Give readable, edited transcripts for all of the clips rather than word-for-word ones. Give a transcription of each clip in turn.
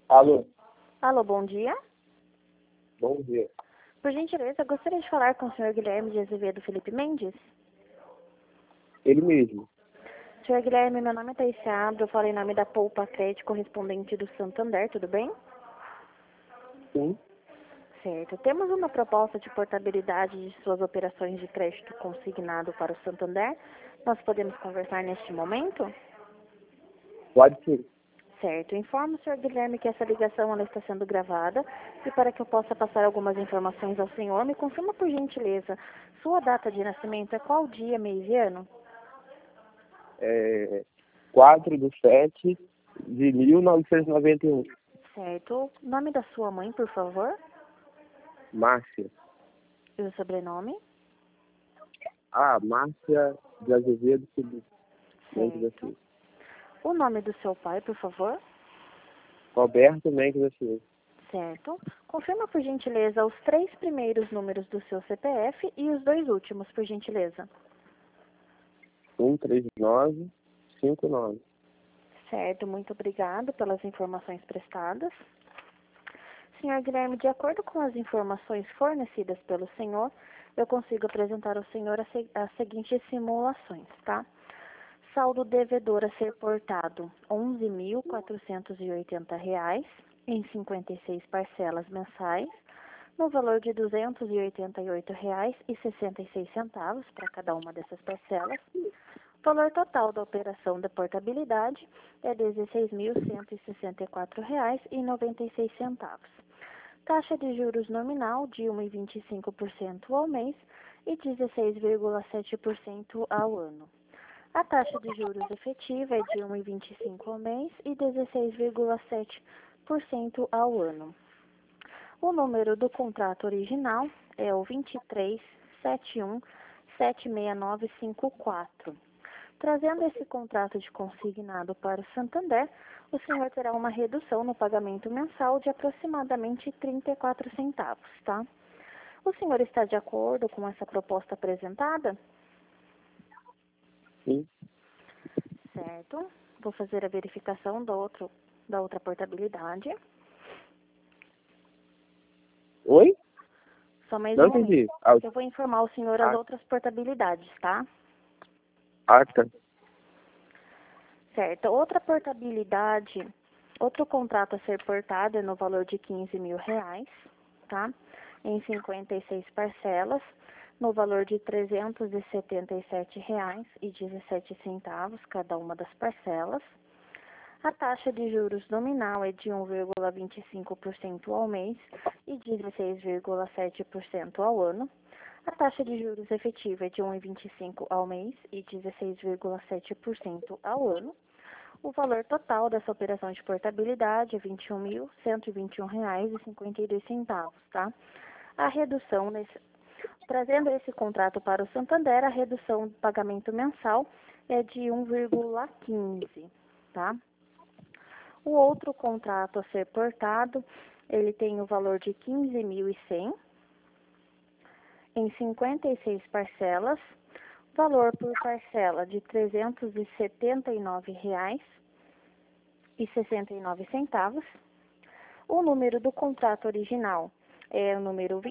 Alô, Alô, bom dia. bom dia. Por gentileza, gostaria de falar com o senhor Guilherme de Azevedo Felipe Mendes. Ele mesmo. Senhor Guilherme, meu nome é Thaís Seabra, eu falo em nome da Poupa Crédito, correspondente do Santander, tudo bem? Sim. Certo. Temos uma proposta de portabilidade de suas operações de crédito consignado para o Santander. Nós podemos conversar neste momento? Pode ser. Certo. Informo o senhor Guilherme que essa ligação ela está sendo gravada e para que eu possa passar algumas informações ao senhor, me confirma por gentileza, sua data de nascimento é qual dia, mês e ano? 4/7/1991. Certo. Nome da sua mãe, por favor? Márcia. E o sobrenome? Márcia de Azevedo Felipe. Mendes da Certo. Silva. O nome do seu pai, por favor? Roberto Mendes da Silva. Certo. Confirma, por gentileza, os 3 primeiros números do seu CPF e os 2 últimos, por gentileza. 13959. Certo. Muito obrigado pelas informações prestadas. Senhor Guilherme, de acordo com as informações fornecidas pelo senhor, eu consigo apresentar ao senhor as seguintes simulações, tá? Saldo devedor a ser portado, R$ 11.480 em 56 parcelas mensais, no valor de R$ 288,66 para cada uma dessas parcelas. O valor total da operação da portabilidade é R$ 16.164,96. Taxa de juros nominal de 1,25% ao mês e 16,7% ao ano. A taxa de juros efetiva é de 1,25% ao mês e 16,7% ao ano. O número do contrato original é o 2371-76954. Trazendo esse contrato de consignado para o Santander, o senhor terá uma redução no pagamento mensal de aproximadamente 34 centavos, tá? O senhor está de acordo com essa proposta apresentada? Sim. Certo. Vou fazer a verificação da outra portabilidade. Oi? Só mais Não um momento. entendi. Eu vou informar o senhor as Ah. outras portabilidades, tá? Tá. Certo. Outra portabilidade, outro contrato a ser portado é no valor de R$ 15.000, tá? Em 56 parcelas, no valor de R$ 377,17 cada uma das parcelas. A taxa de juros nominal é de 1,25% ao mês e 16,7% ao ano. A taxa de juros efetiva é de 1,25% ao mês e 16,7% ao ano. O valor total dessa operação de portabilidade é R$ 21.121,52, tá? A redução, trazendo esse contrato para o Santander, a redução do pagamento mensal é de 1,15%, tá? O outro contrato a ser portado, ele tem o valor de R$ 15.100 em 56 parcelas, valor por parcela de R$ 379,69. O número do contrato original é o número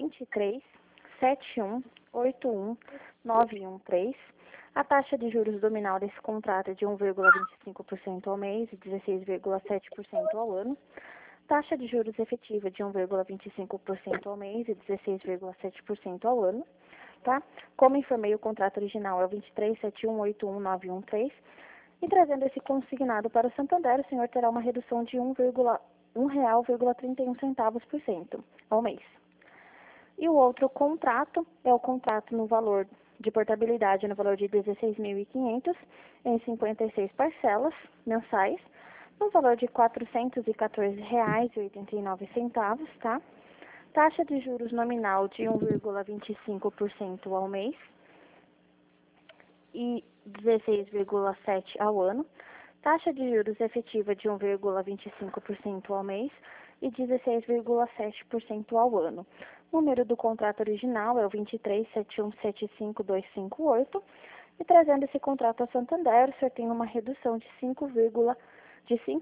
2371819113. A taxa de juros nominal desse contrato é de 1,25% ao mês e 16,7% ao ano. Taxa de juros efetiva de 1,25% ao mês e 16,7% ao ano, tá? Como informei, o contrato original é o 2371819113. E trazendo esse consignado para o Santander, o senhor terá uma redução de R$ 1,31 ao mês. E o outro contrato é o contrato no valor de portabilidade no valor de R$ 16.500 em 56 parcelas mensais, no valor de R$ 414,89, tá? Taxa de juros nominal de 1,25% ao mês e 16,7% ao ano. Taxa de juros efetiva de 1,25% ao mês e 16,7% ao ano. O número do contrato original é o 2371755258. E trazendo esse contrato a Santander, o senhor tem uma redução de 5,5% de R$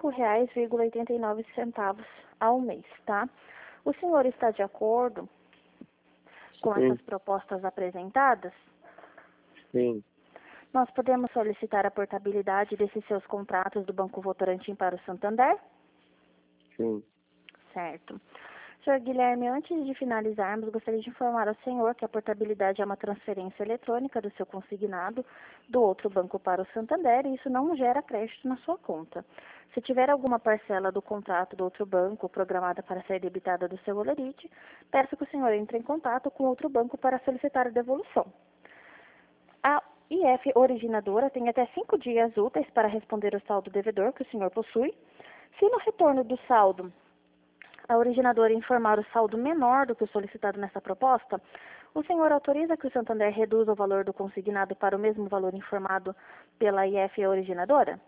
5,89 ao mês, tá? O senhor está de acordo com Sim. essas propostas apresentadas? Sim. Nós podemos solicitar a portabilidade desses seus contratos do Banco Votorantim para o Santander? Sim. Certo. Senhor Guilherme, antes de finalizarmos, gostaria de informar ao senhor que a portabilidade é uma transferência eletrônica do seu consignado do outro banco para o Santander e isso não gera crédito na sua conta. Se tiver alguma parcela do contrato do outro banco programada para ser debitada do seu holerite, peço que o senhor entre em contato com outro banco para solicitar a devolução. A IF originadora tem até 5 dias úteis para responder o saldo devedor que o senhor possui. Se no retorno do saldo a originadora informar o saldo menor do que o solicitado nessa proposta, o senhor autoriza que o Santander reduza o valor do consignado para o mesmo valor informado pela IF originadora?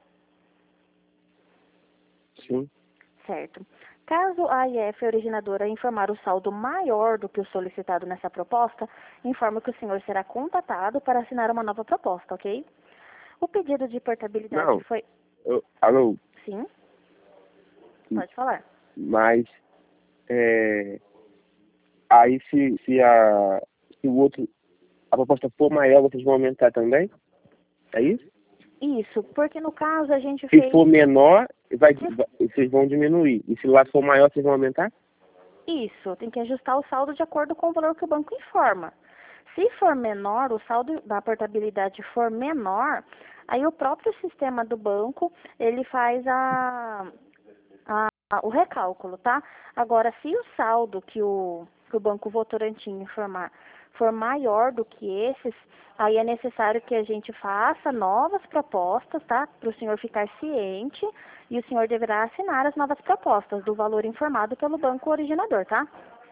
Sim. Certo. Caso a IF originadora informar o saldo maior do que o solicitado nessa proposta, informo que o senhor será contatado para assinar uma nova proposta, ok? O pedido de portabilidade Não. foi... Alô? Sim? Pode falar. Mas, aí se o outro, a proposta for maior, vocês vão aumentar também? É isso? Isso, porque no caso a gente Se fez... for menor, vocês vão diminuir. E se lá for maior, vocês vão aumentar? Isso, tem que ajustar o saldo de acordo com o valor que o banco informa. Se for menor, o saldo da portabilidade for menor, aí o próprio sistema do banco, ele faz o recálculo, tá? Agora, se o saldo que o Banco Votorantim informar for maior do que esses, aí é necessário que a gente faça novas propostas, tá? Para o senhor ficar ciente e o senhor deverá assinar as novas propostas do valor informado pelo banco originador, tá?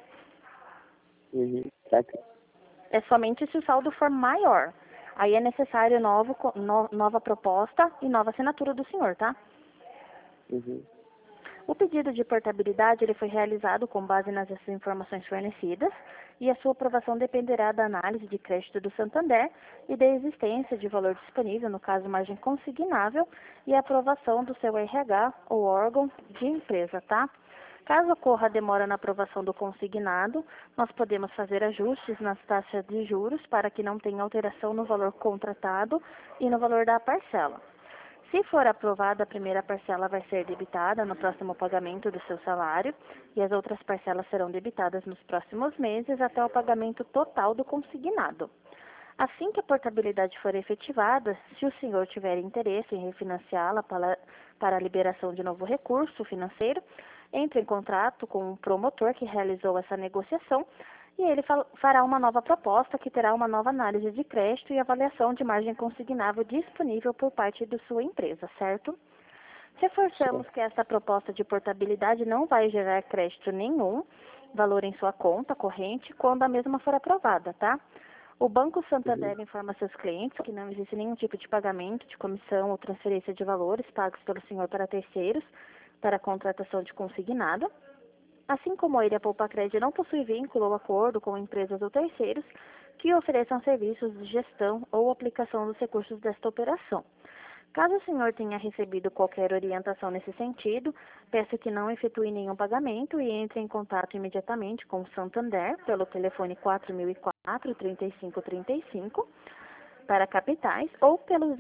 Uhum. Tá aqui. É somente se o saldo for maior. Aí é necessário nova proposta e nova assinatura do senhor, tá? Uhum. O pedido de portabilidade ele foi realizado com base nas informações fornecidas e a sua aprovação dependerá da análise de crédito do Santander e da existência de valor disponível, no caso margem consignável, e a aprovação do seu RH ou órgão de empresa, tá? Caso ocorra demora na aprovação do consignado, nós podemos fazer ajustes nas taxas de juros para que não tenha alteração no valor contratado e no valor da parcela. Se for aprovada, a primeira parcela vai ser debitada no próximo pagamento do seu salário e as outras parcelas serão debitadas nos próximos meses até o pagamento total do consignado. Assim que a portabilidade for efetivada, se o senhor tiver interesse em refinanciá-la para a liberação de novo recurso financeiro, entre em contato com o promotor que realizou essa negociação e ele fará uma nova proposta que terá uma nova análise de crédito e avaliação de margem consignável disponível por parte de sua empresa, certo? Reforçamos que essa proposta de portabilidade não vai gerar crédito nenhum, valor em sua conta corrente, quando a mesma for aprovada, tá? O Banco Santander informa seus clientes que não existe nenhum tipo de pagamento de comissão ou transferência de valores pagos pelo senhor para terceiros para a contratação de consignado. Assim como ele, a Poupacred não possui vínculo ou acordo com empresas ou terceiros que ofereçam serviços de gestão ou aplicação dos recursos desta operação. Caso o senhor tenha recebido qualquer orientação nesse sentido, peço que não efetue nenhum pagamento e entre em contato imediatamente com o Santander pelo telefone 4004-3535 para capitais ou pelo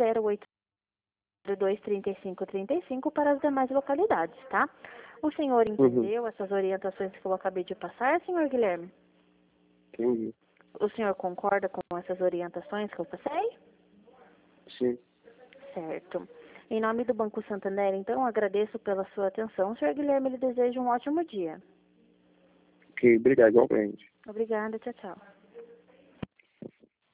0802-3535 para as demais localidades, tá? O senhor entendeu essas orientações que eu acabei de passar, senhor Guilherme? Entendi. O senhor concorda com essas orientações que eu passei? Sim. Certo. Em nome do Banco Santander, então, agradeço pela sua atenção. Senhor Guilherme, lhe desejo um ótimo dia. Ok, obrigado, igualmente. Obrigada, tchau, tchau.